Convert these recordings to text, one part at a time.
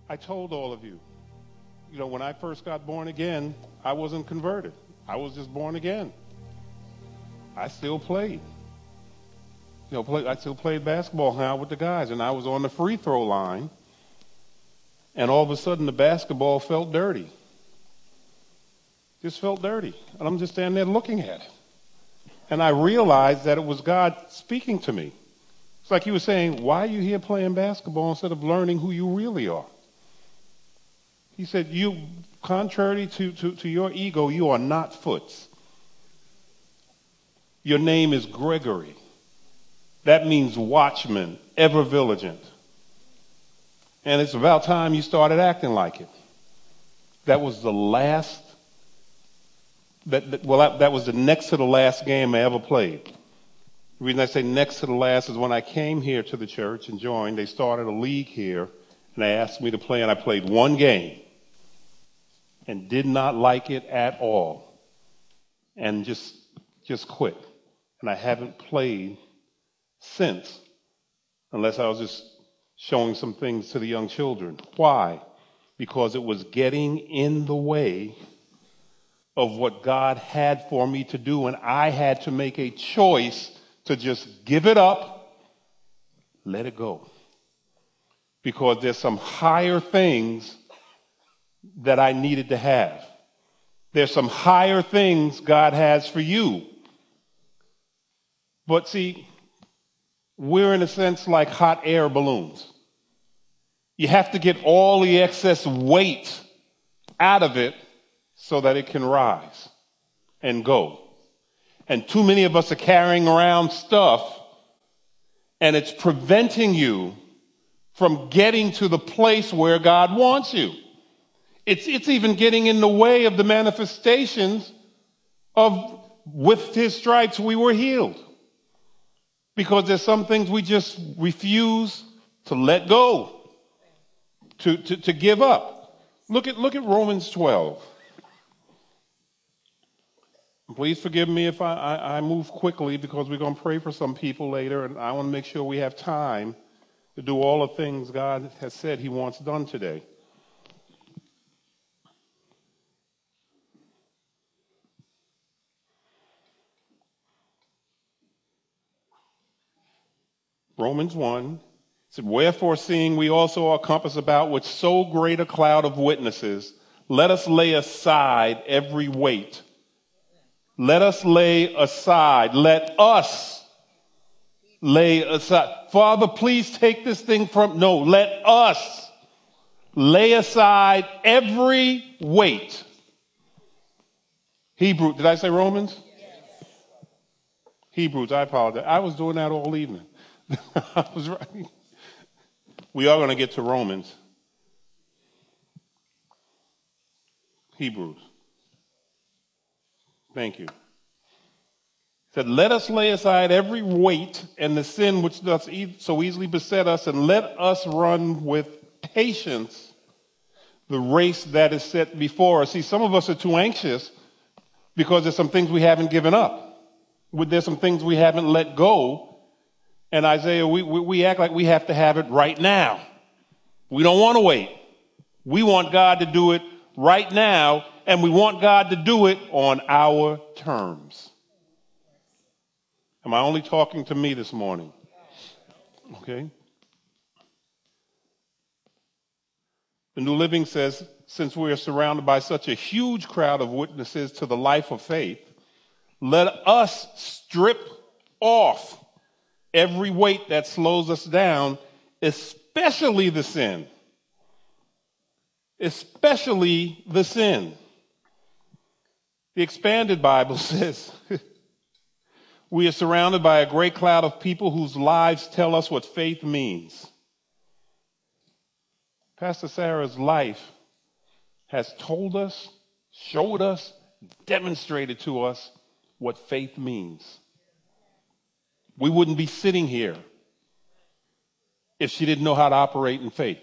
I told all of you, when I first got born again, I wasn't converted. I was just born again. I still played. I still played basketball now with the guys, and I was on the free throw line, and all of a sudden the basketball felt dirty. Just felt dirty. And I'm just standing there looking at it. And I realized that it was God speaking to me. It's like he was saying, why are you here playing basketball instead of learning who you really are? He said, contrary to your ego, you are not Foots. Your name is Gregory. That means watchman, ever vigilant. And it's about time you started acting like it. That was the last, that was the next to the last game I ever played. The reason I say next to the last is when I came here to the church and joined, they started a league here, and they asked me to play, and I played one game and did not like it at all and just quit. And I haven't played since, unless I was just showing some things to the young children. Why? Because it was getting in the way of what God had for me to do, and I had to make a choice to just give it up, let it go. Because there's some higher things that I needed to have. There's some higher things God has for you. But see, we're in a sense like hot air balloons. You have to get all the excess weight out of it so that it can rise and go. And too many of us are carrying around stuff, and it's preventing you from getting to the place where God wants you. It's even getting in the way of the manifestations of with his stripes we were healed. Because there's some things we just refuse to let go, to give up. Look at Romans 12. Please forgive me if I move quickly, because we're going to pray for some people later, and I want to make sure we have time to do all the things God has said he wants done today. Romans 1 said, wherefore, seeing we also are compassed about with so great a cloud of witnesses, let us lay aside every weight. Let us lay aside. Let us lay aside. Father, please take this thing from... No, let us lay aside every weight. Hebrew, did I say Romans? Yes. Hebrews, I apologize. I was doing that all evening. I was right. We are going to get to Romans. Hebrews. Thank you. It said, let us lay aside every weight and the sin which doth so easily beset us, and let us run with patience the race that is set before us. See, some of us are too anxious because there's some things we haven't given up. There's some things we haven't let go. And Isaiah, we act like we have to have it right now. We don't want to wait. We want God to do it right now, and we want God to do it on our terms. Am I only talking to me this morning? Okay. The New Living says, since we are surrounded by such a huge crowd of witnesses to the life of faith, let us strip off every weight that slows us down, especially the sin. Especially the sin. The Expanded Bible says, we are surrounded by a great cloud of people whose lives tell us what faith means. Pastor Sarah's life has told us, showed us, demonstrated to us what faith means. We wouldn't be sitting here if she didn't know how to operate in faith.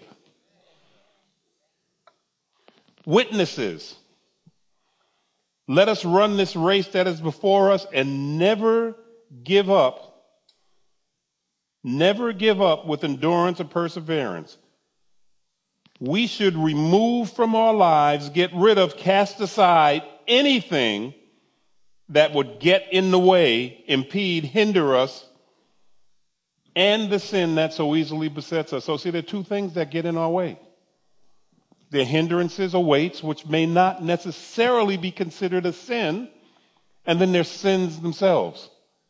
Witnesses, let us run this race that is before us and never give up. Never give up with endurance and perseverance. We should remove from our lives, get rid of, cast aside anything that would get in the way, impede, hinder us, and the sin that so easily besets us. So see, there are two things that get in our way. There are hindrances or weights, which may not necessarily be considered a sin, and then there's sins themselves.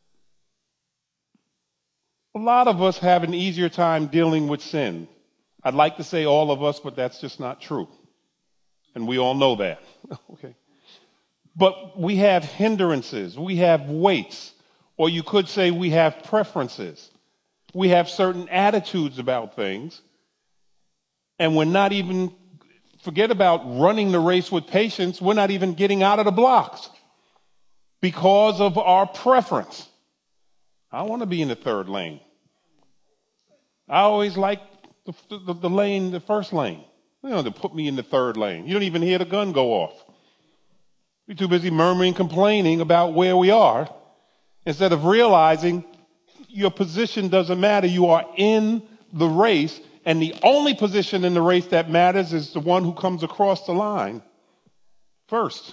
A lot of us have an easier time dealing with sin. I'd like to say all of us, but that's just not true. And we all know that. Okay. But we have hindrances, we have weights, or you could say we have preferences. We have certain attitudes about things, and we're not even, forget about running the race with patience, we're not even getting out of the blocks because of our preference. I want to be in the third lane. I always like the lane, the first lane. You know, to put me in the third lane. You don't even hear the gun go off. We're too busy murmuring, complaining about where we are, instead of realizing your position doesn't matter. You are in the race, and the only position in the race that matters is the one who comes across the line first.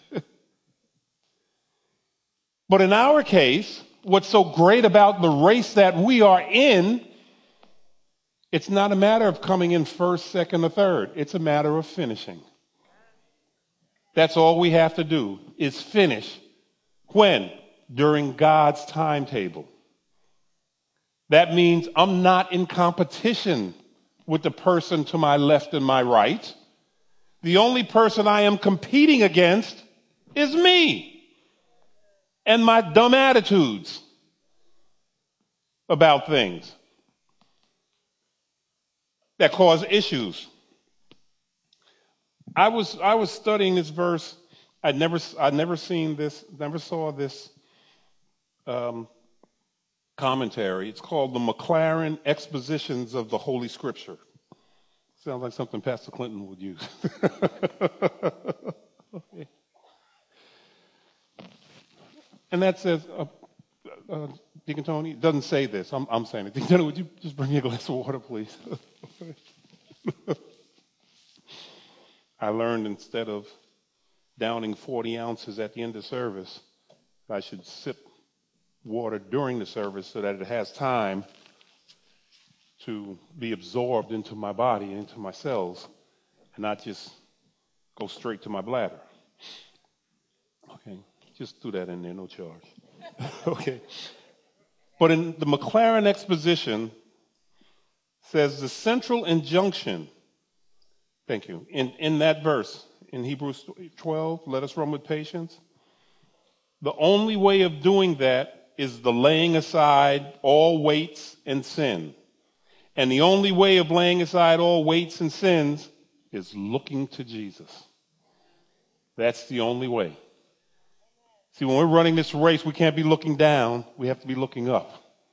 But in our case, what's so great about the race that we are in, it's not a matter of coming in first, second, or third. It's a matter of finishing. That's all we have to do is finish. When? During God's timetable. That means I'm not in competition with the person to my left and my right. The only person I am competing against is me and my dumb attitudes about things that cause issues. I was studying this verse. I'd never seen this, never saw this commentary. It's called the McLaren Expositions of the Holy Scripture. Sounds like something Pastor Clinton would use. Okay. And that says, Deacon Tony, it doesn't say this. I'm saying it. Deacon Tony, would you just bring me a glass of water, please? I learned instead of downing 40 ounces at the end of service, I should sip water during the service so that it has time to be absorbed into my body, into my cells, and not just go straight to my bladder. Okay, just do that in there, no charge. Okay. But in the McLaren exposition says the central injunction, thank you, in that verse, in Hebrews 12, let us run with patience. The only way of doing that is the laying aside all weights and sin. And the only way of laying aside all weights and sins is looking to Jesus. That's the only way. See, when we're running this race, we can't be looking down. We have to be looking up.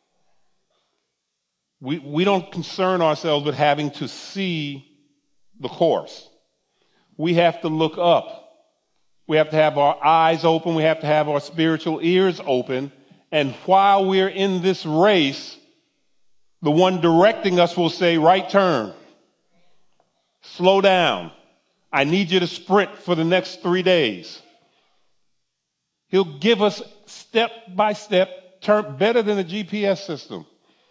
We don't concern ourselves with having to see the course. We have to look up. We have to have our eyes open. We have to have our spiritual ears open. And while we're in this race, the one directing us will say, right turn, slow down. I need you to sprint for the next 3 days. He'll give us step by step, better than a GPS system.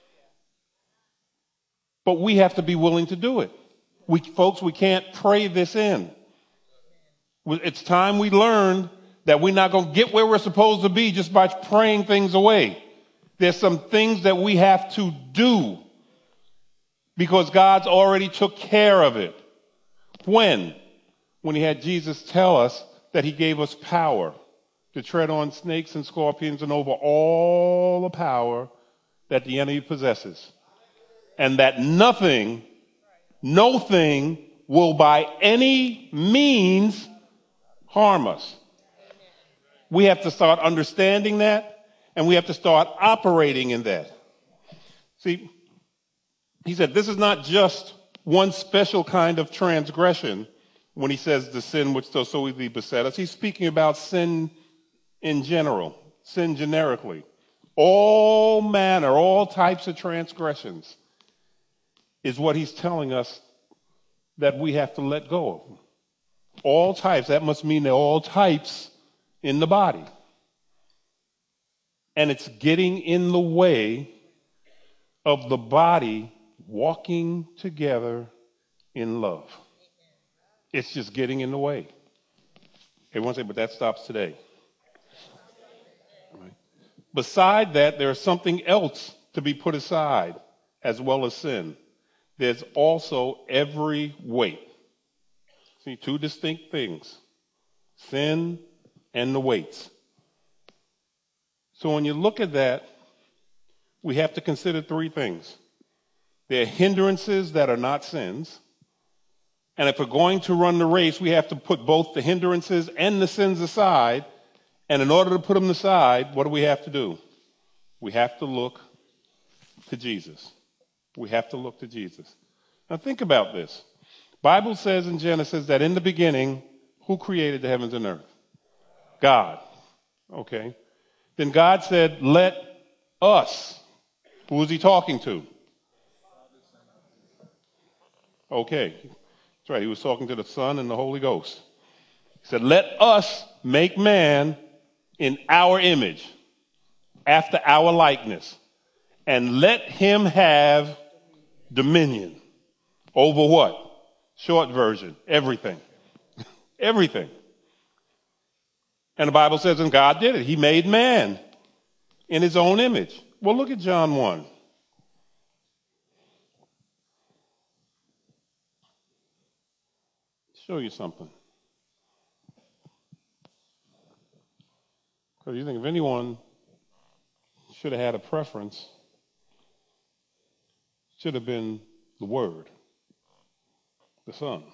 But we have to be willing to do it. Folks, we can't pray this in. It's time we learn that we're not going to get where we're supposed to be just by praying things away. There's some things that we have to do because God's already took care of it. When? When he had Jesus tell us that he gave us power to tread on snakes and scorpions and over all the power that the enemy possesses. And that nothing, no thing will by any means harm us. We have to start understanding that, and we have to start operating in that. See, he said this is not just one special kind of transgression when he says the sin which does so easily beset us. He's speaking about sin in general, sin generically. All manner, all types of transgressions is what he's telling us that we have to let go of. All types. That must mean they're all types in the body. And it's getting in the way of the body walking together in love. It's just getting in the way. Everyone say, but that stops today. Right. Beside that, there's something else to be put aside as well as sin. There's also every weight. See, two distinct things. Sin and the weights. So when you look at that, we have to consider three things. There are hindrances that are not sins. And if we're going to run the race, we have to put both the hindrances and the sins aside. And in order to put them aside, what do we have to do? We have to look to Jesus. We have to look to Jesus. Now think about this. Bible says in Genesis that in the beginning, who created the heavens and earth? God. Okay. Then God said, let us. Who was he talking to? Okay. That's right. He was talking to the Son and the Holy Ghost. He said, let us make man in our image, after our likeness, and let him have dominion over what? Short version, everything. Everything. And the Bible says, and God did it. He made man in his own image. Well, look at John 1. Show you something. Because you think if anyone should have had a preference, should have been the Word, the Son.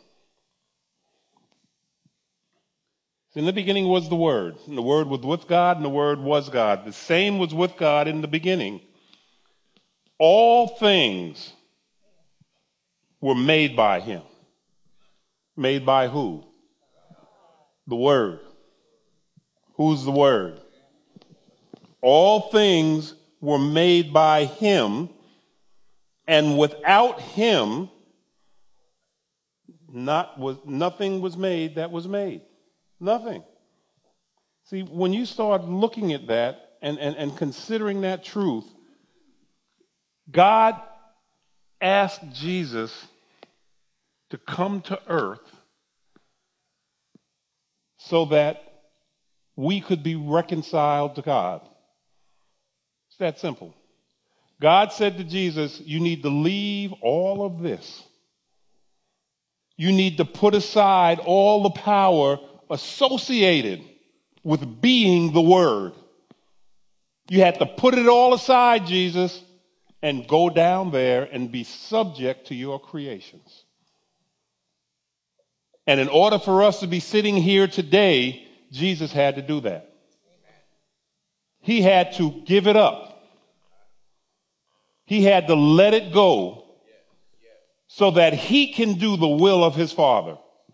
In the beginning was the Word, and the Word was with God, and the Word was God. The same was with God in the beginning. All things were made by him. Made by who? The Word. Who's the Word? All things were made by him, and without him, nothing was made that was made. Nothing. See, when you start looking at that and considering that truth, God asked Jesus to come to earth so that we could be reconciled to God. It's that simple. God said to Jesus, you need to leave all of this. You need to put aside all the power associated with being the Word. You had to put it all aside, Jesus, and go down there and be subject to your creations. And in order for us to be sitting here today, Jesus had to do that. He had to give it up. He had to let it go so that he can do the will of his Father.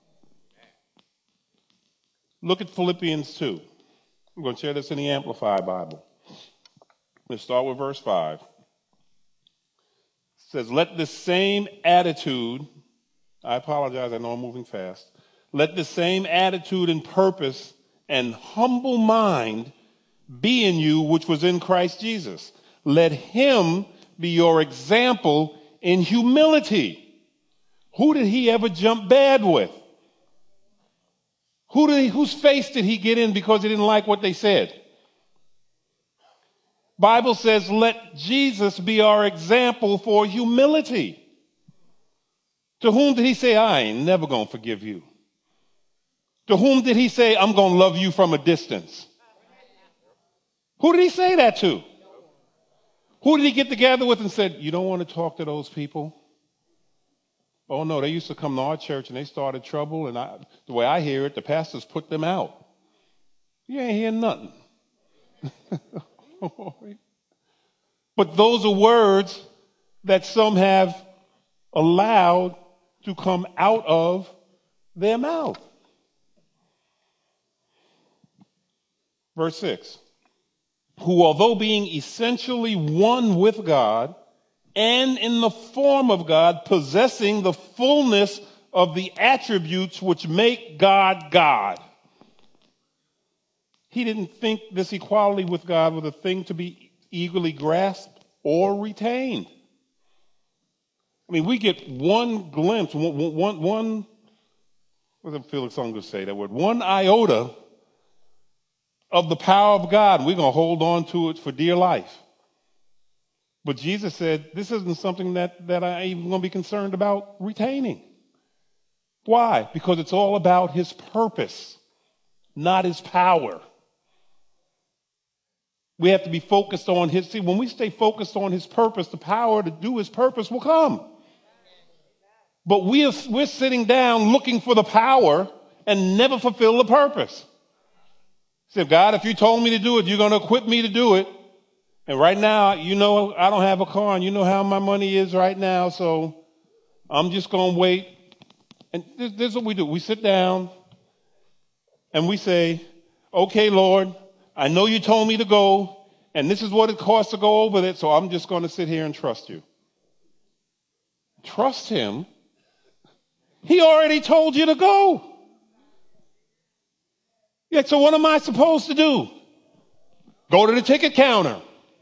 Look at Philippians 2. I'm going to share this in the Amplified Bible. Let's start with verse 5. It says, let this same attitude, I apologize, I know I'm moving fast. Let the same attitude and purpose and humble mind be in you, which was in Christ Jesus. Let him be your example in humility. Who did he ever jump bad with? Whose face did he get in because he didn't like what they said? Bible says, let Jesus be our example for humility. To whom did he say, I ain't never going to forgive you? To whom did he say, I'm going to love you from a distance? Who did he say that to? Who did he get together with and said, you don't want to talk to those people? Oh, no, they used to come to our church and they started trouble. And the way I hear it, the pastors put them out. You ain't hearing nothing. But those are words that some have allowed to come out of their mouth. Verse 6. Who, although being essentially one with God, and in the form of God, possessing the fullness of the attributes which make God God. He didn't think this equality with God was a thing to be eagerly grasped or retained. I mean, we get one glimpse, one what did Felix Unger say that word? One iota of the power of God. We're going to hold on to it for dear life. But Jesus said, this isn't something that I ain't even going to be concerned about retaining. Why? Because it's all about his purpose, not his power. We have to be focused on his. See, when we stay focused on his purpose, the power to do his purpose will come. But we're sitting down looking for the power and never fulfill the purpose. Say, God, if you told me to do it, you're going to equip me to do it. And right now, you know, I don't have a car and you know how my money is right now. So I'm just going to wait. And this is what we do. We sit down and we say, okay, Lord, I know you told me to go and this is what it costs to go over it. So I'm just going to sit here and trust you. Trust him. He already told you to go. Yeah, so what am I supposed to do? Go to the ticket counter.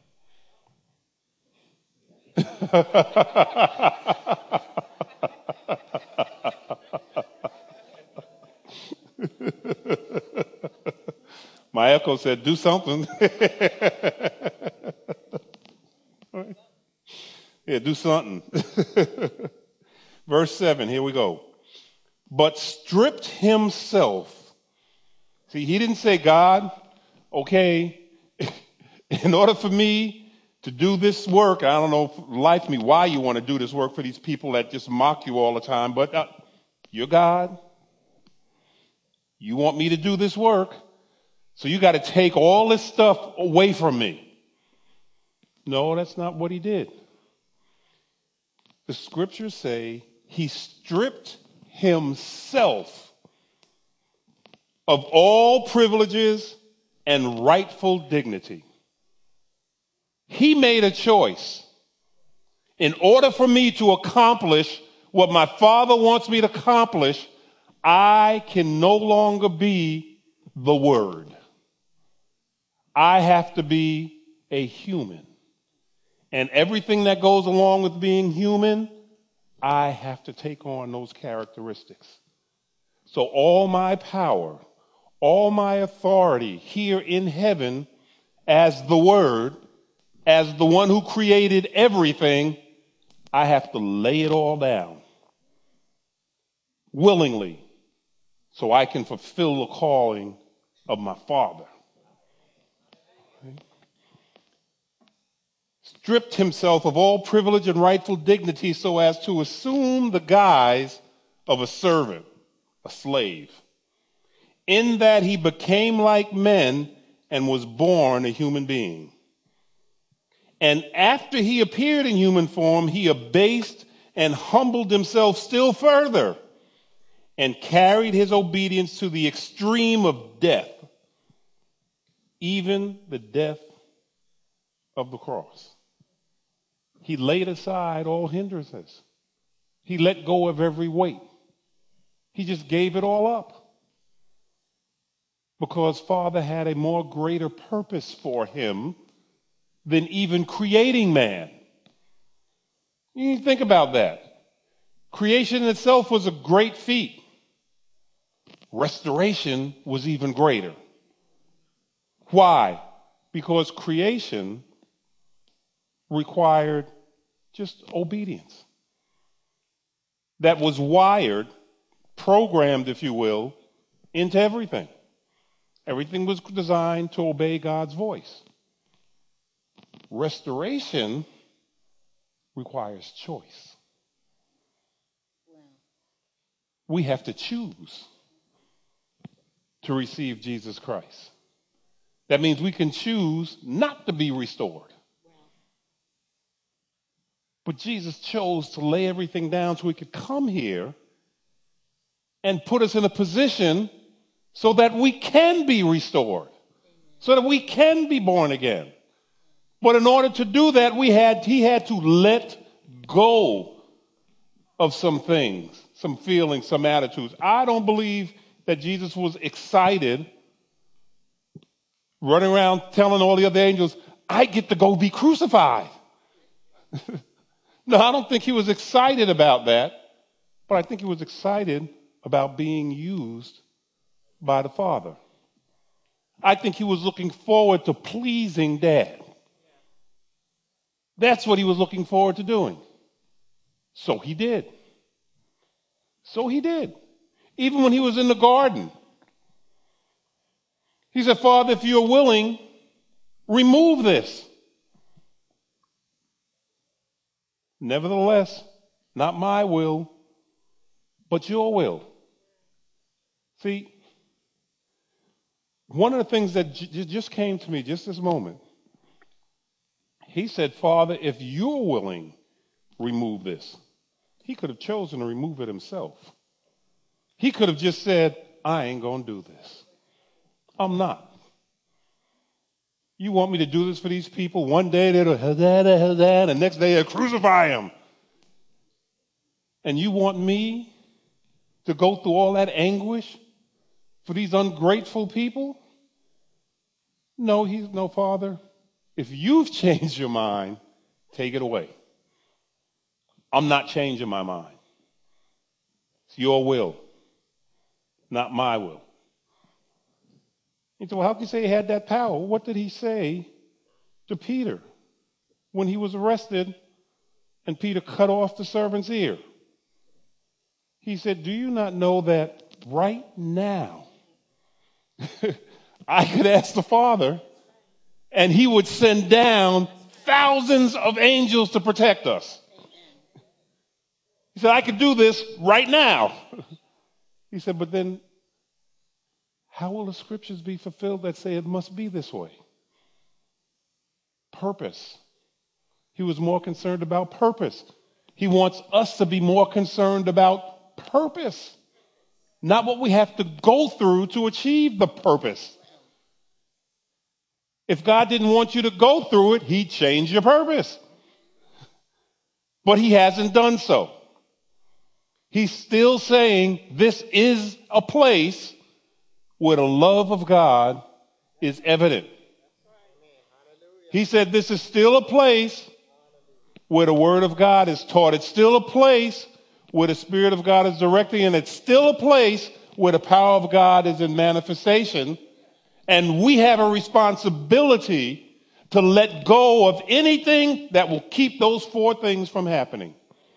My echo said, do something. Yeah, do something. Verse 7, here we go. But stripped himself. See, he didn't say, God, okay, in order for me to do this work, I don't know, life me, why you want to do this work for these people that just mock you all the time, but you're God. You want me to do this work, so you got to take all this stuff away from me. No, that's not what he did. The scriptures say he stripped himself of all privileges and rightful dignity. He made a choice. In order for me to accomplish what my Father wants me to accomplish, I can no longer be the Word. I have to be a human. And everything that goes along with being human, I have to take on those characteristics. So all my power, all my authority here in heaven as the Word, as the one who created everything, I have to lay it all down willingly so I can fulfill the calling of my Father. Stripped himself of all privilege and rightful dignity so as to assume the guise of a servant, a slave. In that he became like men and was born a human being. And after he appeared in human form, he abased and humbled himself still further and carried his obedience to the extreme of death, even the death of the cross. He laid aside all hindrances. He let go of every weight. He just gave it all up. Because Father had a more greater purpose for him than even creating man. You think about that. Creation itself was a great feat. Restoration was even greater. Why? Because creation required just obedience. That was wired, programmed, if you will, into everything. Everything was designed to obey God's voice. Restoration requires choice. We have to choose to receive Jesus Christ. That means we can choose not to be restored. But Jesus chose to lay everything down so he could come here and put us in a position so that we can be restored, so that we can be born again. But in order to do that, he had to let go of some things some feelings, some attitudes. I don't believe that Jesus was excited, running around telling all the other angels, I get to go be crucified. No, I don't think he was excited about that, but I think he was excited about being used by the Father. I think he was looking forward to pleasing Dad. That's what he was looking forward to doing. So he did. So he did. Even when he was in the garden, he said, Father, if you're willing, remove this. Nevertheless, not my will, but your will. See, one of the things that just came to me just this moment, he said, Father, if you're willing, remove this. He could have chosen to remove it himself. He could have just said, I ain't going to do this. I'm not. You want me to do this for these people? One day they'll Hosanna, and the next day they'll crucify him. And you want me to go through all that anguish for these ungrateful people? No, Father. If you've changed your mind, take it away. I'm not changing my mind. It's your will, not my will. He said, well, how can you say he had that power? What did he say to Peter when he was arrested and Peter cut off the servant's ear? He said, do you not know that right now I could ask the Father and he would send down thousands of angels to protect us? He said, I could do this right now. He said, but then how will the scriptures be fulfilled that say it must be this way? Purpose. He was more concerned about purpose. He wants us to be more concerned about purpose, not what we have to go through to achieve the purpose. If God didn't want you to go through it, he'd change your purpose. But he hasn't done so. He's still saying this is a place where the love of God is evident. He said this is still a place where the word of God is taught. It's still a place where the Spirit of God is directing, and it's still a place where the power of God is in manifestation. And we have a responsibility to let go of anything that will keep those four things from happening.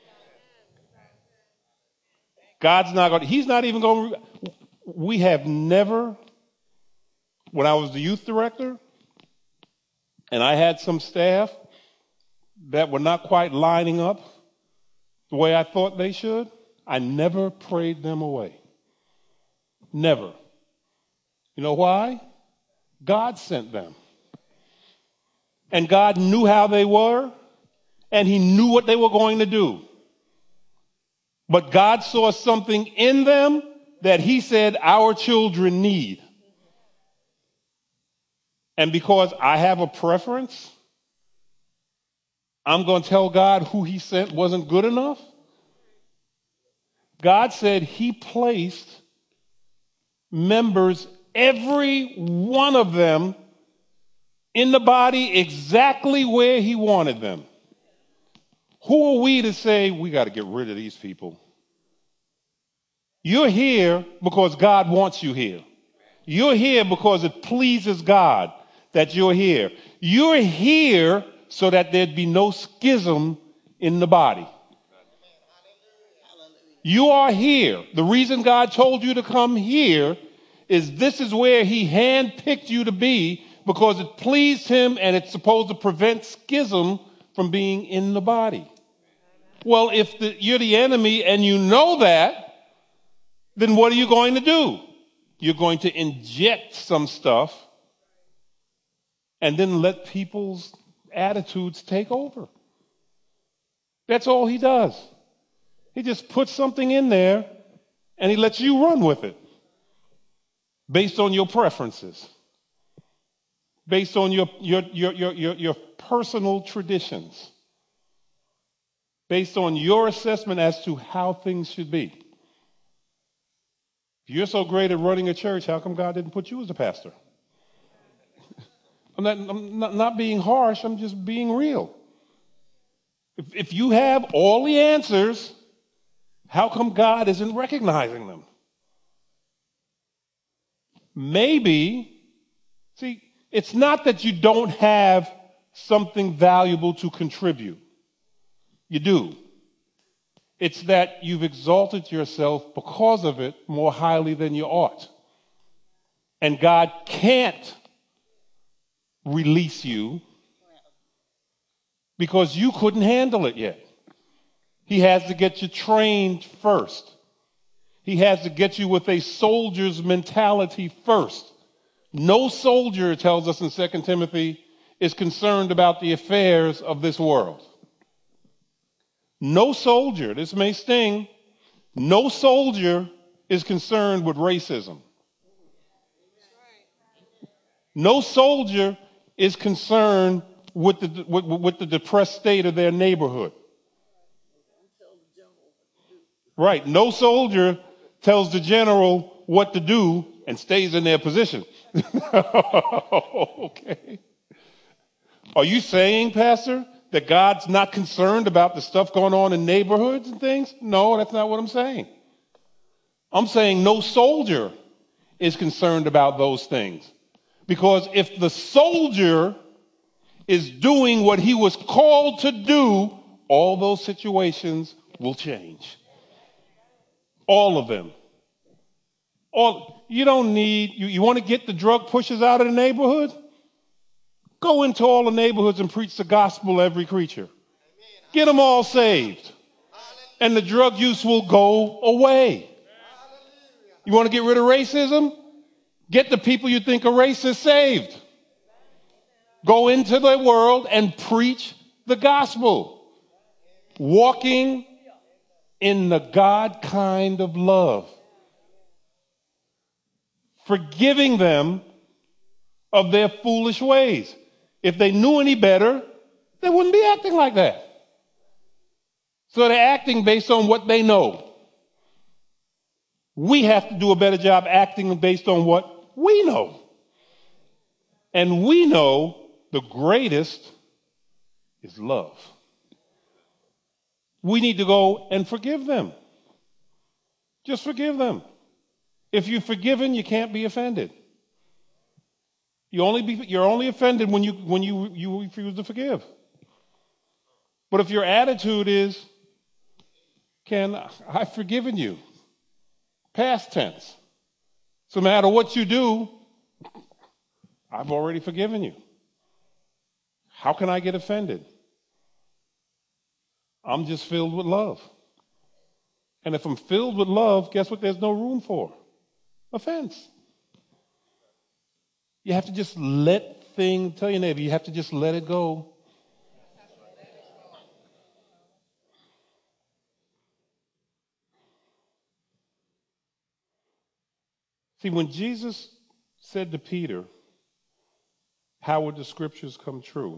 God's not going to, he's not even going to, we have never, when I was the youth director and I had some staff that were not quite lining up the way I thought they should, I never prayed them away. Never. You know why? God sent them. And God knew how they were, and he knew what they were going to do. But God saw something in them that he said our children need. And because I have a preference, I'm going to tell God who he sent wasn't good enough. God said he placed members, every one of them, in the body exactly where he wanted them. Who are we to say we got to get rid of these people? You're here because God wants you here. You're here because it pleases God that you're here. You're here so that there'd be no schism in the body. You are here. The reason God told you to come here is this is where he handpicked you to be because it pleased him, and it's supposed to prevent schism from being in the body. Well, if you're the enemy and you know that, then what are you going to do? You're going to inject some stuff and then let people's attitudes take over. That's all he does. He just puts something in there and he lets you run with it based on your preferences, based on your personal traditions, based on your assessment as to how things should be. If you're so great at running a church, how come God didn't put you as a pastor? I'm not being harsh. I'm just being real. If you have all the answers, how come God isn't recognizing them? Maybe, see, it's not that you don't have something valuable to contribute. You do. It's that you've exalted yourself because of it more highly than you ought. And God can't release you because you couldn't handle it yet. He has to get you trained first. He has to get you with a soldier's mentality first. No soldier, it tells us in 2 Timothy, is concerned about the affairs of this world. No soldier, this may sting, no soldier is concerned with racism. No soldier is concerned with the depressed state of their neighborhood. Right. No soldier tells the general what to do and stays in their position. Okay. Are you saying, Pastor, that God's not concerned about the stuff going on in neighborhoods and things? No, that's not what I'm saying. I'm saying no soldier is concerned about those things. Because if the soldier is doing what he was called to do, all those situations will change. All of them. You don't need, you want to get the drug pushers out of the neighborhood? Go into all the neighborhoods and preach the gospel to every creature. Get them all saved. And the drug use will go away. You want to get rid of racism? Get the people you think are racist saved. Go into the world and preach the gospel. Walking in the God kind of love. Forgiving them of their foolish ways. If they knew any better, they wouldn't be acting like that. So they're acting based on what they know. We have to do a better job acting based on what we know. And we know the greatest is love. We need to go and forgive them. Just forgive them. If you're forgiven, you can't be offended. You're only offended when you refuse to forgive. But if your attitude is, I've forgiven you, past tense. So no matter what you do, I've already forgiven you. How can I get offended? I'm just filled with love. And if I'm filled with love, guess what there's no room for? Offense. You have to just tell your neighbor, you have to just let it go. See, when Jesus said to Peter, how would the scriptures come true?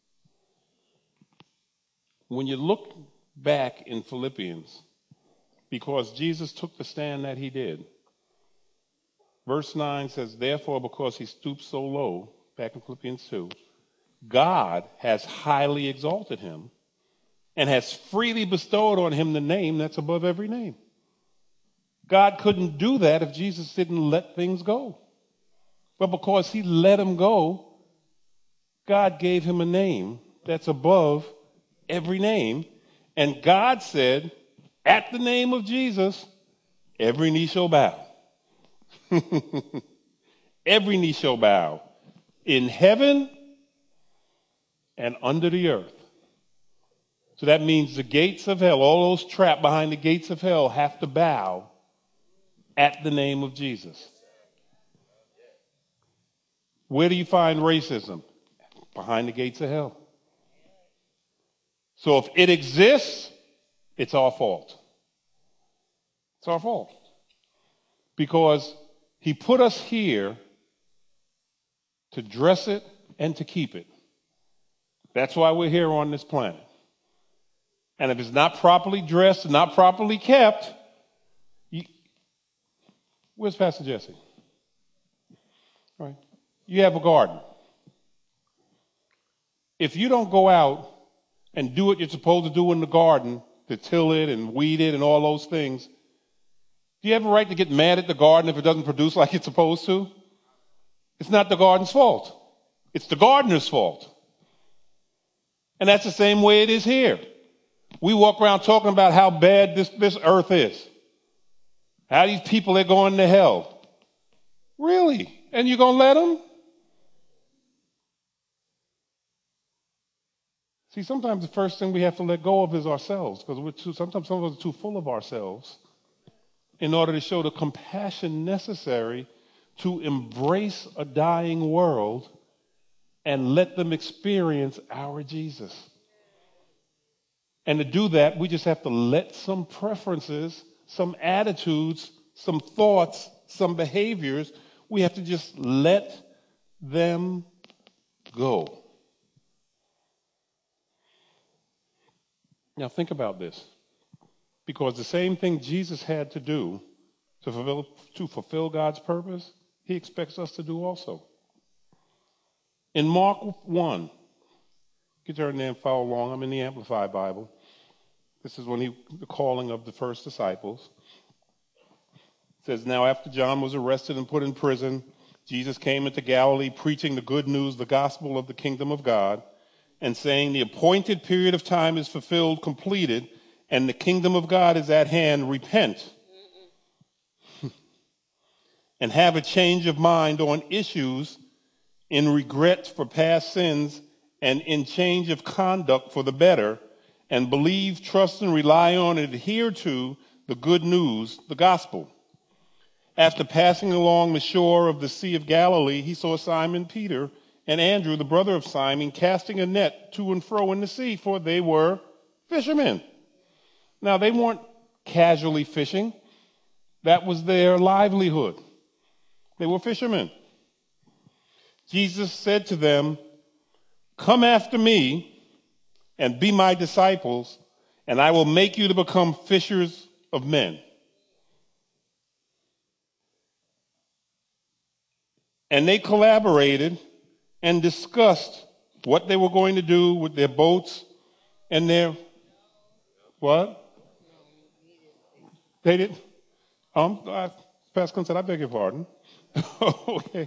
When you look back in Philippians, because Jesus took the stand that he did, verse 9 says, therefore, because he stooped so low, back in Philippians 2, God has highly exalted him and has freely bestowed on him the name that's above every name. God couldn't do that if Jesus didn't let things go. But because he let him go, God gave him a name that's above every name. And God said, at the name of Jesus, every knee shall bow. Every knee shall bow in heaven and under the earth. So that means the gates of hell, all those trapped behind the gates of hell, have to bow at the name of Jesus. Where do you find racism? Behind the gates of hell. So if it exists, it's our fault. It's our fault. Because he put us here to dress it and to keep it. That's why we're here on this planet. And if it's not properly dressed and not properly kept, Where's Pastor Jesse? All right. You have a garden. If you don't go out and do what you're supposed to do in the garden, to till it and weed it and all those things, do you have a right to get mad at the garden if it doesn't produce like it's supposed to? It's not the garden's fault. It's the gardener's fault. And that's the same way it is here. We walk around talking about how bad this earth is. How these people are going to hell. Really? And you're going to let them? See, sometimes the first thing we have to let go of is ourselves, because sometimes some of us are too full of ourselves in order to show the compassion necessary to embrace a dying world and let them experience our Jesus. And to do that, we just have to let some preferences, some attitudes, some thoughts, some behaviors, we have to just let them go. Now think about this, because the same thing Jesus had to do to fulfill God's purpose, he expects us to do also. In Mark 1, you can turn there and follow along. I'm in the Amplified Bible. This is the calling of the first disciples. It says, now after John was arrested and put in prison, Jesus came into Galilee preaching the good news, the gospel of the kingdom of God, and saying the appointed period of time is fulfilled, completed, and the kingdom of God is at hand. Repent and have a change of mind on issues in regret for past sins and in change of conduct for the better, and believe, trust, and rely on and adhere to the good news, the gospel. After passing along the shore of the Sea of Galilee, he saw Simon Peter and Andrew, the brother of Simon, casting a net to and fro in the sea, for they were fishermen. Now, they weren't casually fishing. That was their livelihood. They were fishermen. Jesus said to them, come after me and be my disciples, and I will make you to become fishers of men. And they collaborated and discussed what they were going to do with their boats and their, what? They did? Pastor said, I beg your pardon. Okay.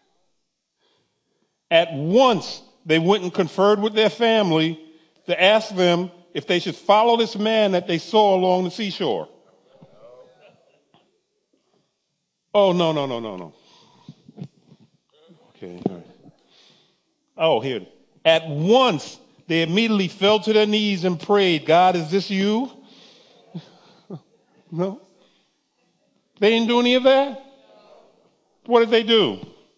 At once, they went and conferred with their family to ask them if they should follow this man that they saw along the seashore. Oh, no. Okay, all right. Oh, here. At once, they immediately fell to their knees and prayed, God, is this you? No. They didn't do any of that? What did they do?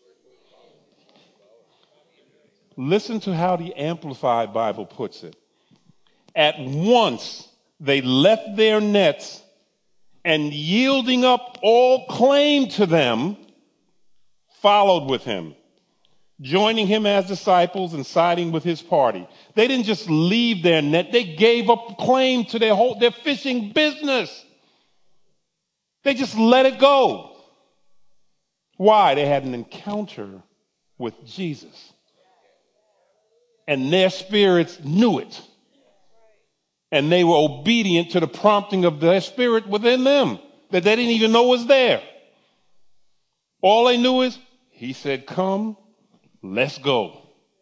Listen to how the Amplified Bible puts it. At once, they left their nets and yielding up all claim to them, followed with him, joining him as disciples and siding with his party. They didn't just leave their net. They gave up claim to their fishing business. They just let it go. Why? They had an encounter with Jesus. And their spirits knew it. And they were obedient to the prompting of their spirit within them that they didn't even know was there. All they knew is, he said, come, let's go.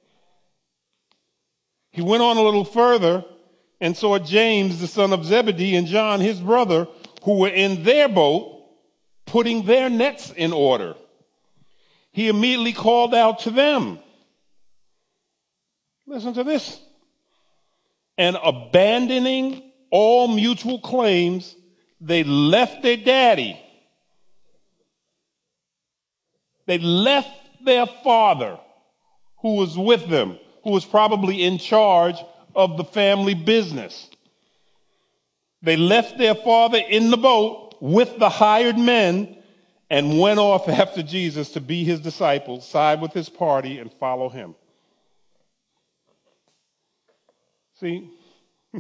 He went on a little further and saw James, the son of Zebedee, and John, his brother, who were in their boat, putting their nets in order. He immediately called out to them. Listen to this. And abandoning all mutual claims, they left their daddy. They left their father, who was with them, who was probably in charge of the family business. They left their father in the boat with the hired men and went off after Jesus to be his disciples, side with his party, and follow him. See,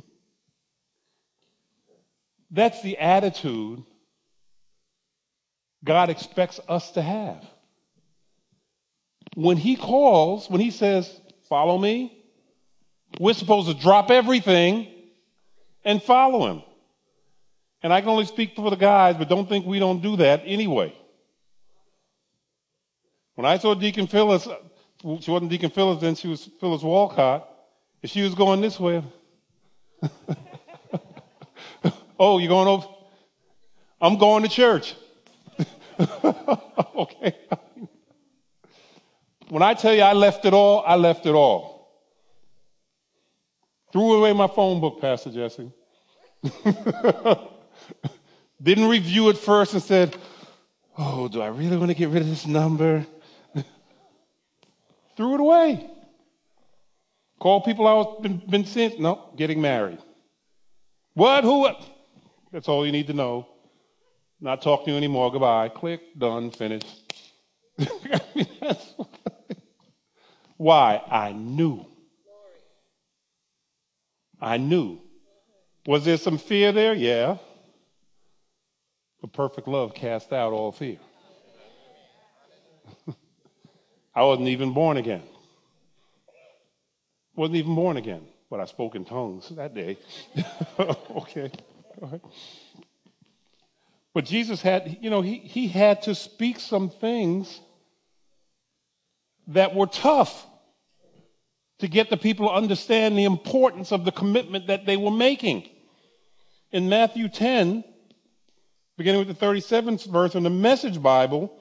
that's the attitude God expects us to have. When he calls, when he says, follow me, we're supposed to drop everything and follow him. And I can only speak for the guys, but don't think we don't do that anyway. When I saw Deacon Phyllis, she wasn't Deacon Phyllis then, she was Phyllis Walcott. If she was going this way, oh, you're going over? I'm going to church. Okay. When I tell you I left it all, I left it all. Threw away my phone book, Pastor Jesse. Didn't review it first and said, oh, do I really want to get rid of this number? Threw it away. Called people I've been seeing. No, getting married. What? Who? What? That's all you need to know. Not talking to you anymore. Goodbye. Click. Done. Finished. Why? I knew. I knew. Was there some fear there? Yeah. But perfect love cast out all fear. I wasn't even born again. Wasn't even born again, but I spoke in tongues that day. Okay. All right. But Jesus had, he had to speak some things that were tough to get the people to understand the importance of the commitment that they were making. In Matthew 10, beginning with the 37th verse in the Message Bible,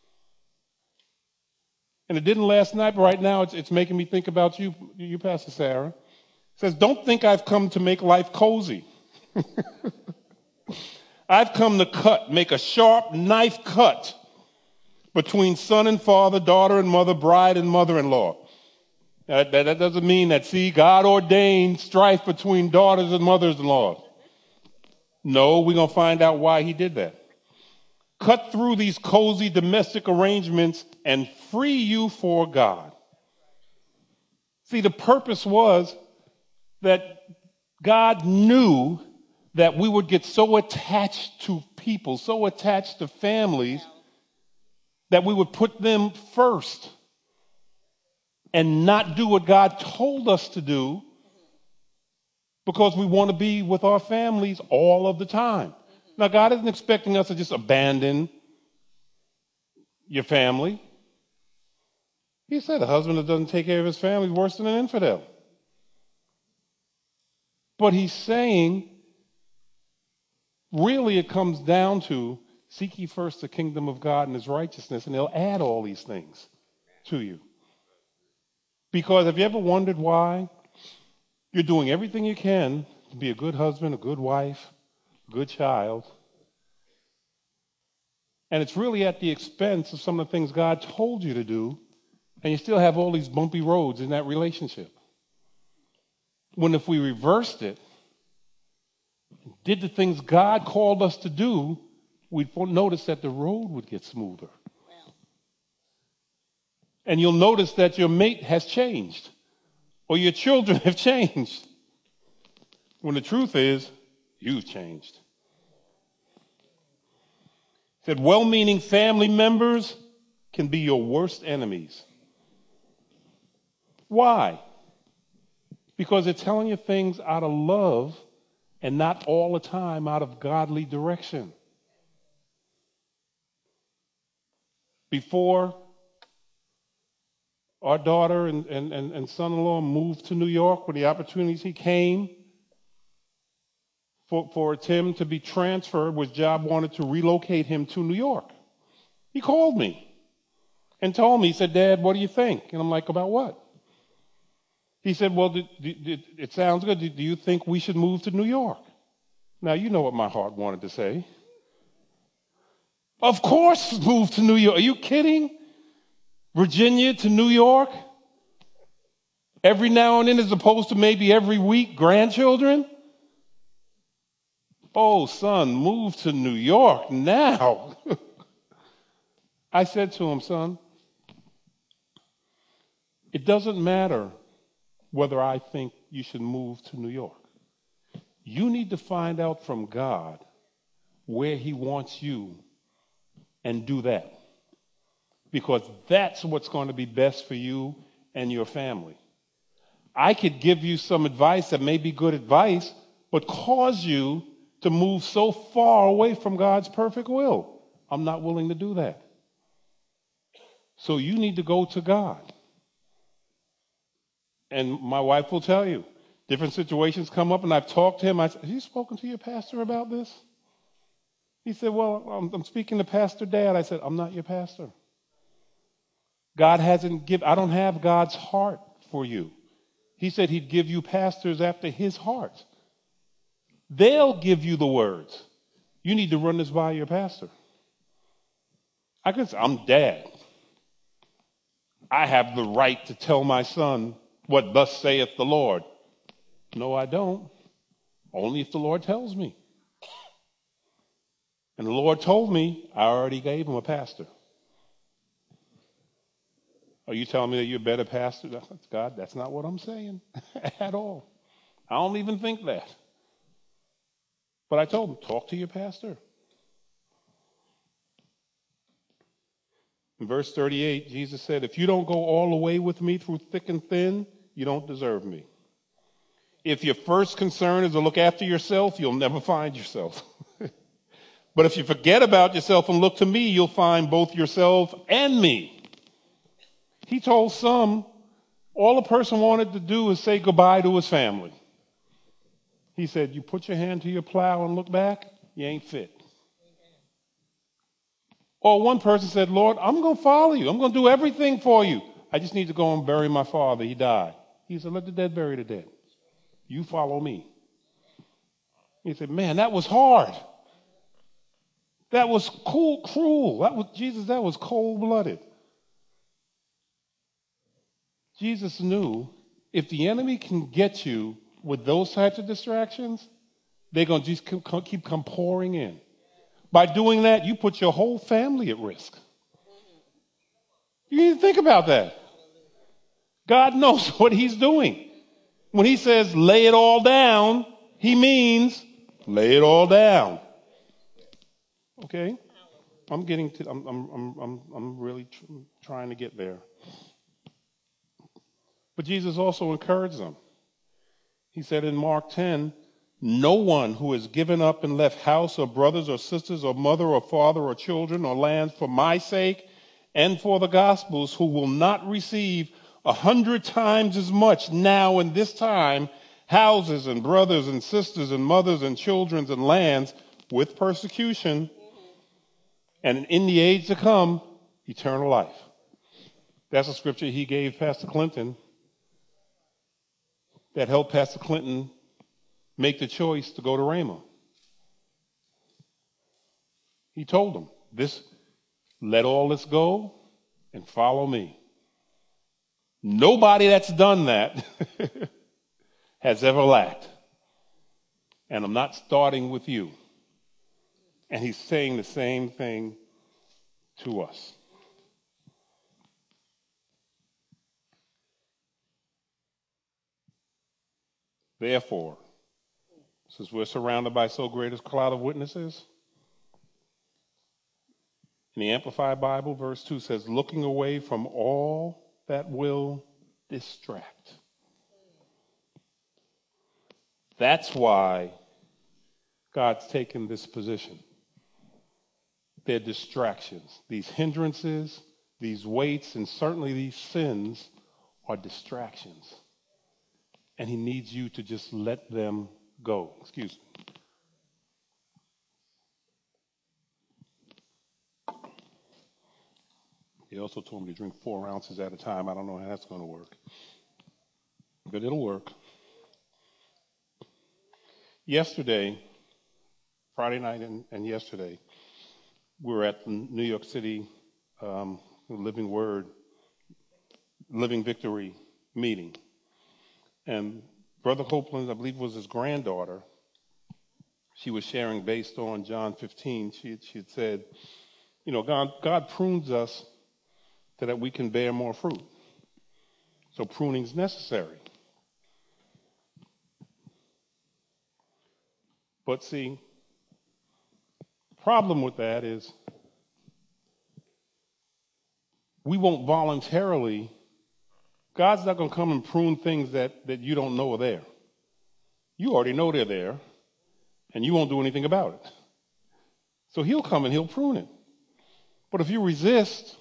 and it didn't last night, but right now it's making me think about you, Pastor Sarah. It says, don't think I've come to make life cozy. I've come to make a sharp knife cut between son and father, daughter and mother, bride and mother-in-law. That doesn't mean that, God ordained strife between daughters and mothers-in-law. No, we're going to find out why he did that. Cut through these cozy domestic arrangements and free you for God. See, the purpose was that God knew that we would get so attached to people, so attached to families, that we would put them first and not do what God told us to do because we want to be with our families all of the time. Now, God isn't expecting us to just abandon your family. He said a husband that doesn't take care of his family is worse than an infidel. But he's saying, really it comes down to seek ye first the kingdom of God and his righteousness, and he'll add all these things to you. Because have you ever wondered why you're doing everything you can to be a good husband, a good wife, a good child, and it's really at the expense of some of the things God told you to do, and you still have all these bumpy roads in that relationship? When if we reversed it, did the things God called us to do, we'd notice that the road would get smoother. And you'll notice that your mate has changed, or your children have changed, when the truth is, you've changed. It said well-meaning family members can be your worst enemies. Why? Because they're telling you things out of love and not all the time out of godly direction. Before our daughter and son-in-law moved to New York, when the opportunities he came for Tim to be transferred, was job wanted to relocate him to New York. He called me and told me, he said, Dad, what do you think? And I'm like, about what? He said, well, it sounds good. Do you think we should move to New York? Now, you know what my heart wanted to say. Of course, move to New York. Are you kidding? Virginia to New York? Every now and then, as opposed to maybe every week, grandchildren? Oh, son, move to New York now. I said to him, son, it doesn't matter whether I think you should move to New York. You need to find out from God where he wants you and do that. Because that's what's going to be best for you and your family. I could give you some advice that may be good advice, but cause you to move so far away from God's perfect will. I'm not willing to do that. So you need to go to God. And my wife will tell you, different situations come up, and I've talked to him. I said, have you spoken to your pastor about this? He said, well, I'm speaking to Pastor Dad. I said, I'm not your pastor. I don't have God's heart for you. He said he'd give you pastors after his heart. They'll give you the words. You need to run this by your pastor. I'm dad. I have the right to tell my son what thus saith the Lord. No, I don't. Only if the Lord tells me. And the Lord told me, I already gave him a pastor. Are you telling me that you're a better pastor? God, that's not what I'm saying at all. I don't even think that. But I told him, talk to your pastor. In verse 38, Jesus said, if you don't go all the way with me through thick and thin, you don't deserve me. If your first concern is to look after yourself, you'll never find yourself. But if you forget about yourself and look to me, you'll find both yourself and me. He told some, all a person wanted to do is say goodbye to his family. He said, you put your hand to your plow and look back, you ain't fit. Or one person said, Lord, I'm going to follow you. I'm going to do everything for you. I just need to go and bury my father. He died. He said, let the dead bury the dead. You follow me. He said, man, that was hard. That was cruel. That was cold-blooded. Jesus knew if the enemy can get you with those types of distractions, they're going to just keep pouring in. By doing that, you put your whole family at risk. You need to think about that. God knows what he's doing. When he says lay it all down, he means lay it all down. Okay? I'm really trying to get there. But Jesus also encouraged them. He said in Mark 10, no one who has given up and left house or brothers or sisters or mother or father or children or lands for my sake and for the gospel's who will not receive 100 times as much now in this time, houses and brothers and sisters and mothers and children and lands with persecution, and in the age to come, eternal life. That's a scripture he gave Pastor Clinton that helped Pastor Clinton make the choice to go to Rhema. He told them, let all this go and follow me. Nobody that's done that has ever lacked. And I'm not starting with you. And he's saying the same thing to us. Therefore, since we're surrounded by so great a cloud of witnesses, in the Amplified Bible, verse 2 says, looking away from all that will distract. That's why God's taken this position. They're distractions. These hindrances, these weights, and certainly these sins are distractions. And he needs you to just let them go. Excuse me. He also told me to drink 4 ounces at a time. I don't know how that's going to work. But it'll work. Yesterday, Friday night and yesterday, we were at the New York City Living Victory meeting. And Brother Copeland, I believe was his granddaughter, she was sharing based on John 15. She had said, you know, God prunes us so that we can bear more fruit. So pruning is necessary. But see, the problem with that is we won't voluntarily, God's not going to come and prune things that you don't know are there. You already know they're there, and you won't do anything about it. So he'll come and he'll prune it. But if you resist,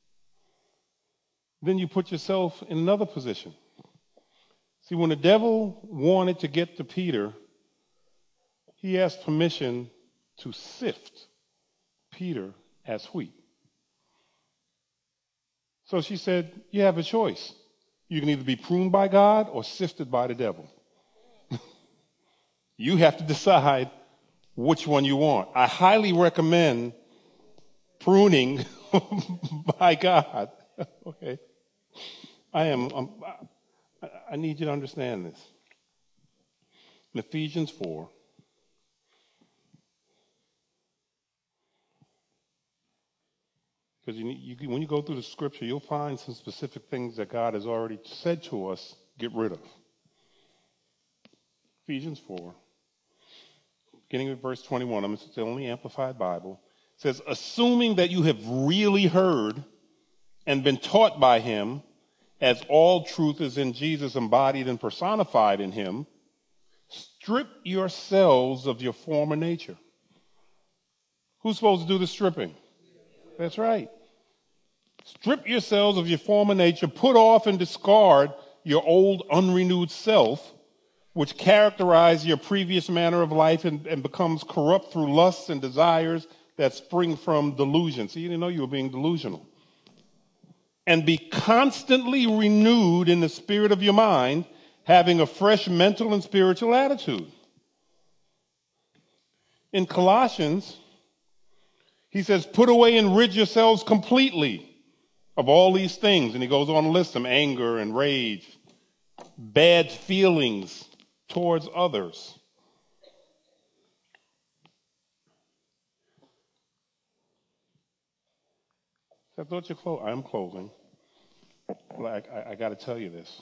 then you put yourself in another position. See, when the devil wanted to get to Peter, he asked permission to sift Peter as wheat. So she said, you have a choice. You can either be pruned by God or sifted by the devil. You have to decide which one you want. I highly recommend pruning by God. Okay. I need you to understand this. In Ephesians 4, because when you go through the scripture, you'll find some specific things that God has already said to us, get rid of. Ephesians 4, beginning with verse 21, it's the only Amplified Bible, says, assuming that you have really heard and been taught by him, as all truth is in Jesus embodied and personified in him, strip yourselves of your former nature. Who's supposed to do the stripping? That's right. Strip yourselves of your former nature, put off and discard your old unrenewed self, which characterized your previous manner of life and becomes corrupt through lusts and desires that spring from delusion. So you didn't know you were being delusional. And be constantly renewed in the spirit of your mind, having a fresh mental and spiritual attitude. In Colossians, he says, put away and rid yourselves completely of all these things. And he goes on to list them: anger and rage, bad feelings towards others. I thought I'm closing. I got to tell you this,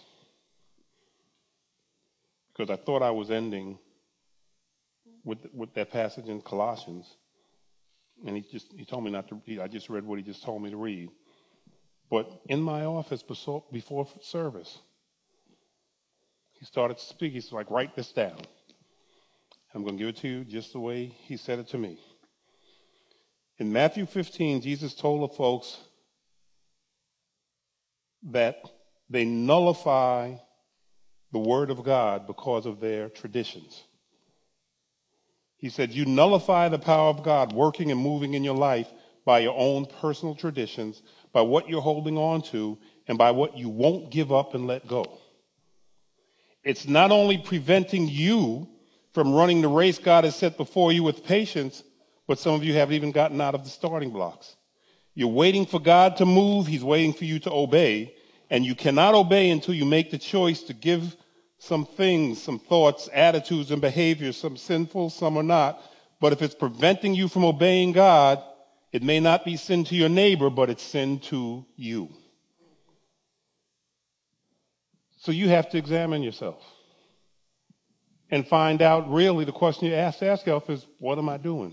because I thought I was ending with that passage in Colossians, and he told me not to read. I just read what he just told me to read. But in my office before service, he started to speak. He's like, write this down. I'm going to give it to you just the way he said it to me. In Matthew 15, Jesus told the folks that they nullify the word of God because of their traditions. He said, you nullify the power of God working and moving in your life by your own personal traditions, by what you're holding on to, and by what you won't give up and let go. It's not only preventing you from running the race God has set before you with patience, but some of you haven't even gotten out of the starting blocks. You're waiting for God to move. He's waiting for you to obey. And you cannot obey until you make the choice to give some things, some thoughts, attitudes, and behaviors, some sinful, some are not. But if it's preventing you from obeying God, it may not be sin to your neighbor, but it's sin to you. So you have to examine yourself and find out, really, the question you ask yourself is, what am I doing?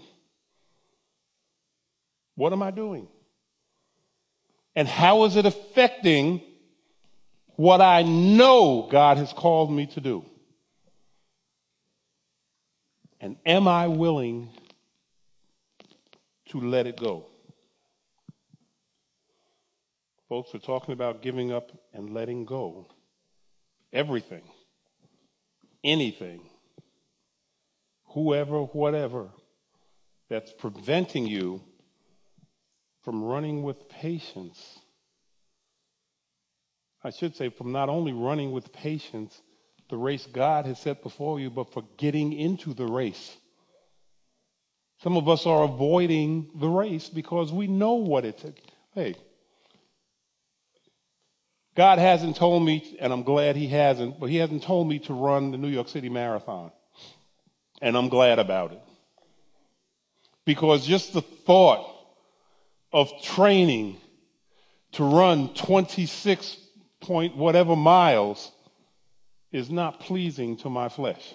What am I doing? And how is it affecting what I know God has called me to do? And am I willing to let it go? Folks, we're talking about giving up and letting go. Everything, anything, whoever, whatever, that's preventing you from running with patience. I should say, from not only running with patience the race God has set before you, but for getting into the race. Some of us are avoiding the race because we know what it took. Hey, God hasn't told me, and I'm glad he hasn't, but he hasn't told me to run the New York City Marathon. And I'm glad about it. Because just the thought of training to run 26 point whatever miles is not pleasing to my flesh.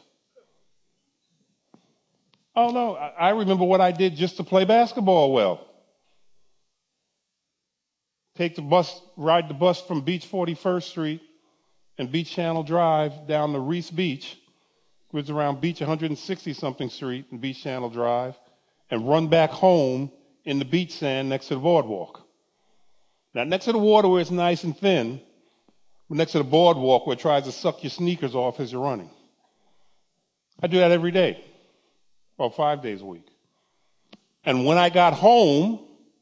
Oh no, I remember what I did just to play basketball well. ride the bus from Beach 41st Street and Beach Channel Drive down to Reese Beach, which is around Beach 160-something Street and Beach Channel Drive, and run back home in the beach sand next to the boardwalk. Now, next to the water where it's nice and thin, but next to the boardwalk where it tries to suck your sneakers off as you're running. I do that every day, or 5 days a week. And when I got home,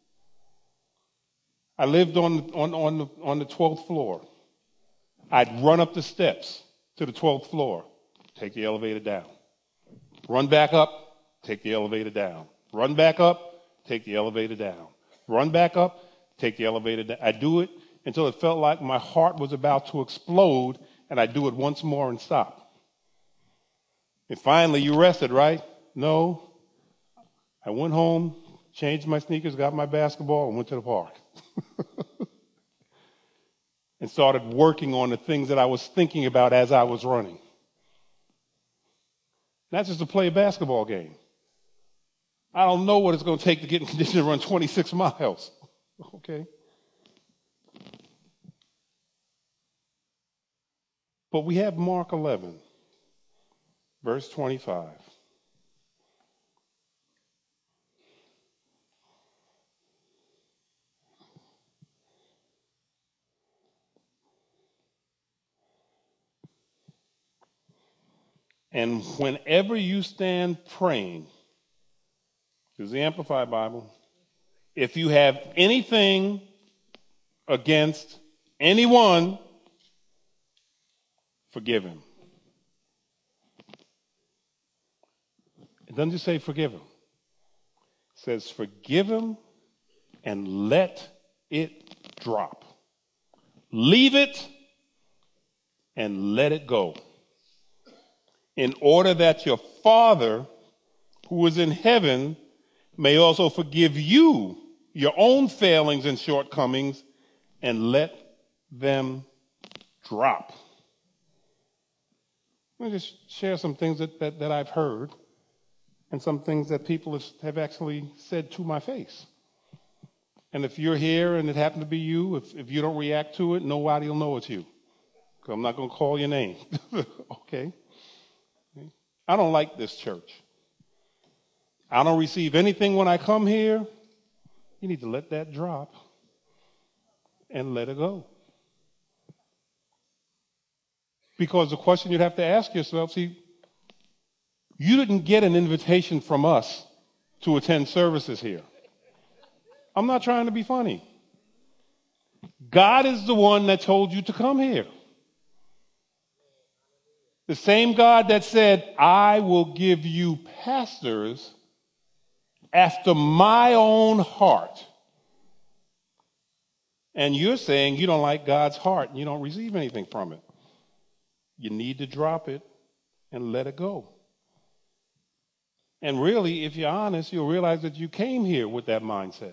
I lived on the 12th floor. I'd run up the steps to the 12th floor, take the elevator down. Run back up, take the elevator down. Run back up, take the elevator down. Run back up, take the elevator down. I do it until it felt like my heart was about to explode, and I do it once more and stop. And finally, you rested, right? No. I went home, changed my sneakers, got my basketball, and went to the park. And started working on the things that I was thinking about as I was running. Not just to play a basketball game. I don't know what it's going to take to get in condition to run 26 miles. Okay. But we have Mark 11, verse 25. And whenever you stand praying, use the Amplified Bible, if you have anything against anyone, forgive him. It doesn't just say forgive him. It says forgive him and let it drop. Leave it and let it go. In order that your Father, who is in heaven, may also forgive you your own failings and shortcomings and let them drop. Let me just share some things that I've heard and some things that people have actually said to my face. And if you're here and it happened to be you, if you don't react to it, nobody will know it's you. Because I'm not going to call your name. Okay? I don't like this church. I don't receive anything when I come here. You need to let that drop and let it go. Because the question you'd have to ask yourself, see, you didn't get an invitation from us to attend services here. I'm not trying to be funny. God is the one that told you to come here. The same God that said, I will give you pastors after my own heart. And you're saying you don't like God's heart and you don't receive anything from it. You need to drop it and let it go. And really, if you're honest, you'll realize that you came here with that mindset.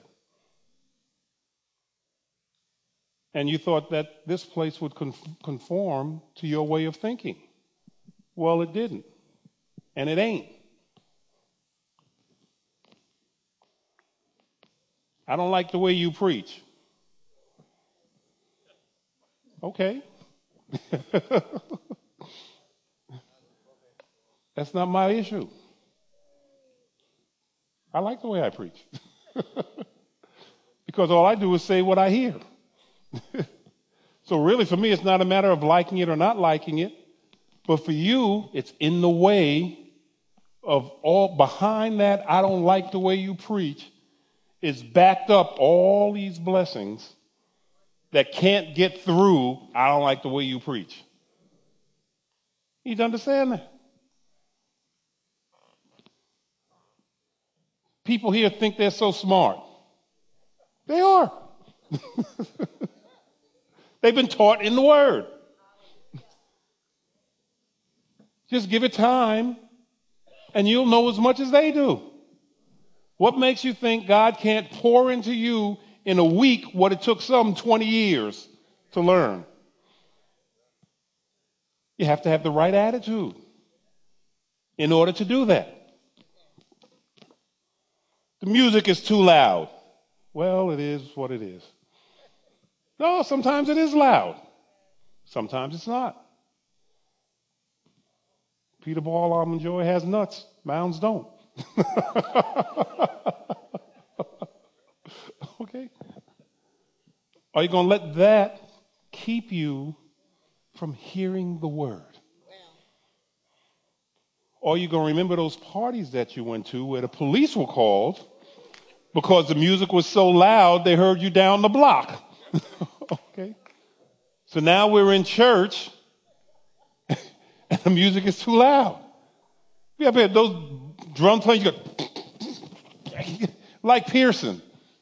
And you thought that this place would conform to your way of thinking. Well, it didn't. And it ain't. I don't like the way you preach. Okay. That's not my issue. I like the way I preach. Because all I do is say what I hear. So really, for me, it's not a matter of liking it or not liking it. But for you, it's in the way of all behind that, I don't like the way you preach, is backed up all these blessings that can't get through, I don't like the way you preach. You need to understand that. People here think they're so smart. They are. They've been taught in the Word. Just give it time, and you'll know as much as they do. What makes you think God can't pour into you in a week what it took some 20 years to learn? You have to have the right attitude in order to do that. The music is too loud. Well, it is what it is. No, sometimes it is loud. Sometimes it's not. Peter Ball Almond Joy has nuts. Mounds don't. Okay? Are you going to let that keep you from hearing the word? Or are you going to remember those parties that you went to where the police were called because the music was so loud they heard you down the block? Okay? So now we're in church and the music is too loud. You ever had those drum players, you go, like Pearson.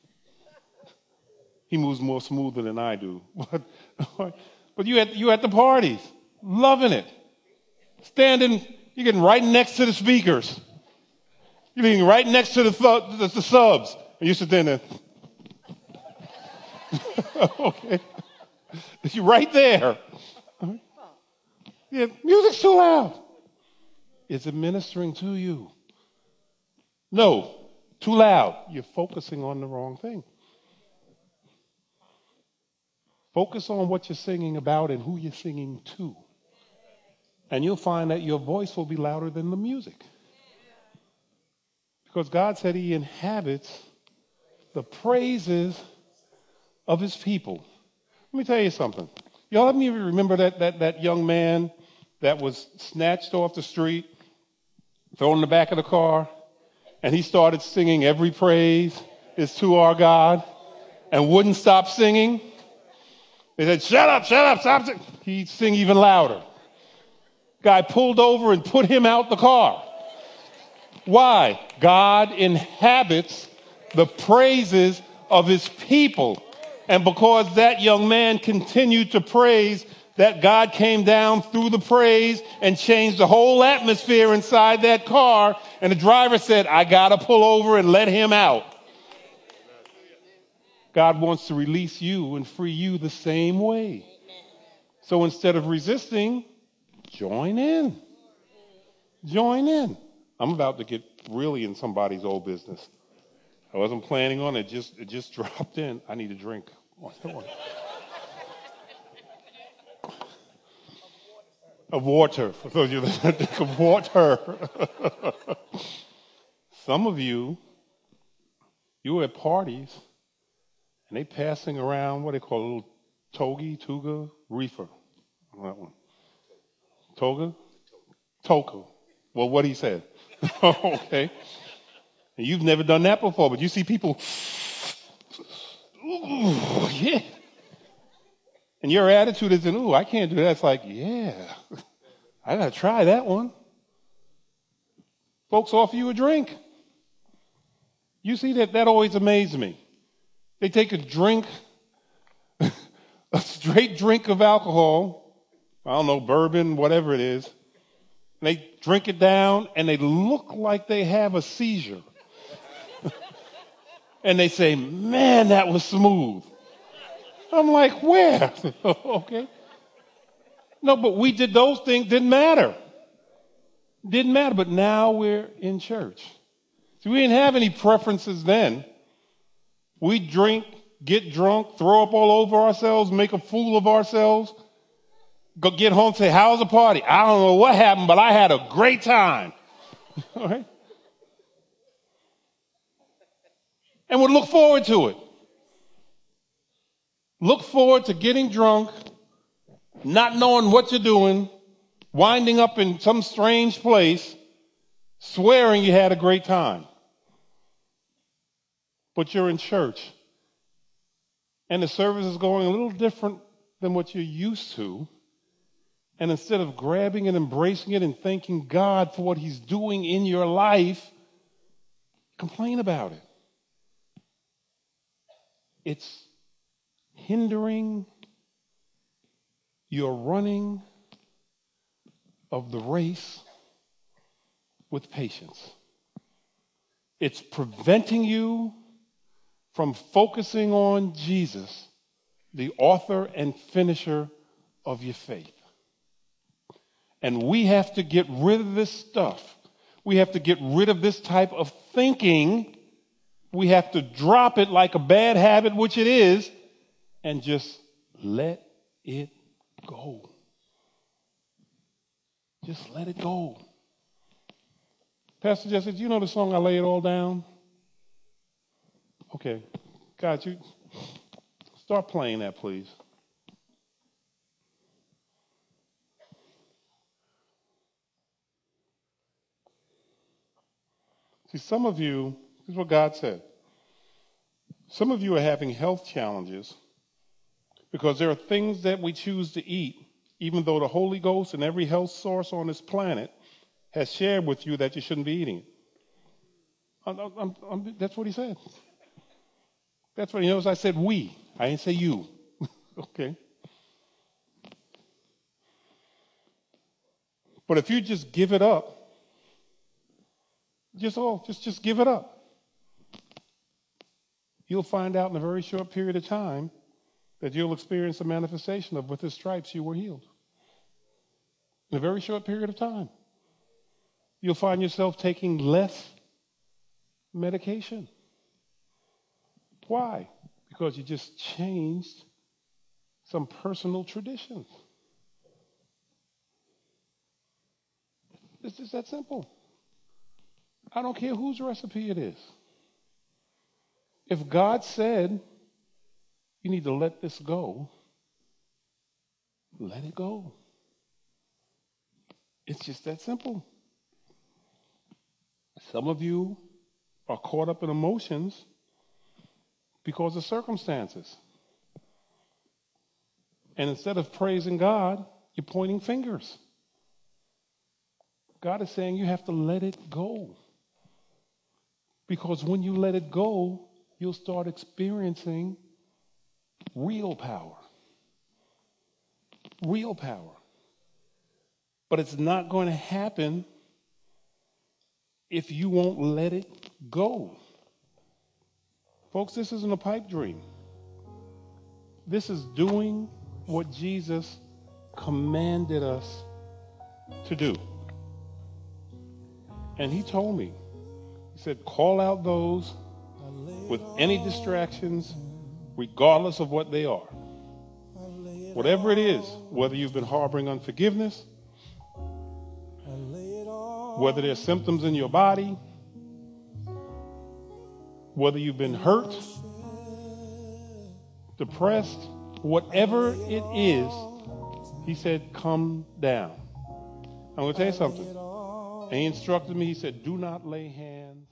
He moves more smoother than I do. But you at the parties, loving it. Standing, you're getting right next to the speakers. You're getting right next to the subs. And you sit there and okay. You're right there. Yeah, music's too loud. Is it ministering to you? No, too loud. You're focusing on the wrong thing. Focus on what you're singing about and who you're singing to. And you'll find that your voice will be louder than the music. Because God said he inhabits the praises of his people. Let me tell you something. Y'all ever remember that young man that was snatched off the street, thrown in the back of the car, and he started singing every praise is to our God and wouldn't stop singing? They said, shut up, stop singing. He'd sing even louder. Guy pulled over and put him out the car. Why? God inhabits the praises of his people. And because that young man continued to praise, that God came down through the praise and changed the whole atmosphere inside that car. And the driver said, I got to pull over and let him out. God wants to release you and free you the same way. So instead of resisting, join in. Join in. I'm about to get really in somebody's old business. I wasn't planning on it. It just dropped in. I need a drink. Of water. For those of you that drink of water. Some of you were at parties and they passing around what they call a little toga, reefer. That one. Toga. Well, what he said. Okay. And you've never done that before, but you see people, ooh, yeah. And your attitude isn't, ooh, I can't do that. It's like, yeah, I got to try that one. Folks offer you a drink. You see that always amazed me. They take a drink, a straight drink of alcohol, I don't know, bourbon, whatever it is, and they drink it down and they look like they have a seizure. And they say, man, that was smooth. I'm like, where? Okay. No, but we did those things, didn't matter. Didn't matter, but now we're in church. See, we didn't have any preferences then. We drink, get drunk, throw up all over ourselves, make a fool of ourselves, go get home, say, how's the party? I don't know what happened, but I had a great time. All right? And would look forward to it. Look forward to getting drunk, not knowing what you're doing, winding up in some strange place, swearing you had a great time. But you're in church, and the service is going a little different than what you're used to. And instead of grabbing and embracing it and thanking God for what he's doing in your life, complain about it. It's hindering your running of the race with patience. It's preventing you from focusing on Jesus, the author and finisher of your faith. And we have to get rid of this stuff. We have to get rid of this type of thinking. We have to drop it like a bad habit, which it is, and just let it go. Just let it go. Pastor Jesse, do you know the song, I Lay It All Down? Okay. God, you start playing that, please. See, some of you, this is what God said. Some of you are having health challenges because there are things that we choose to eat, even though the Holy Ghost and every health source on this planet has shared with you that you shouldn't be eating it. That's what he said. That's what he knows. I said we. I didn't say you. Okay. But if you just give it up, just give it up, you'll find out in a very short period of time that you'll experience a manifestation of with his stripes you were healed. In a very short period of time. You'll find yourself taking less medication. Why? Because you just changed some personal traditions. It's just that simple. I don't care whose recipe it is. If God said, you need to let this go, let it go. It's just that simple. Some of you are caught up in emotions because of circumstances. And instead of praising God, you're pointing fingers. God is saying you have to let it go. Because when you let it go, you'll start experiencing real power. Real power. But it's not going to happen if you won't let it go. Folks, this isn't a pipe dream. This is doing what Jesus commanded us to do. And he told me, he said, call out those with any distractions, regardless of what they are. Whatever it is, whether you've been harboring unforgiveness, whether there's symptoms in your body, whether you've been hurt, depressed, whatever it is, he said, come down. I'm going to tell you something. And he instructed me, he said, do not lay hands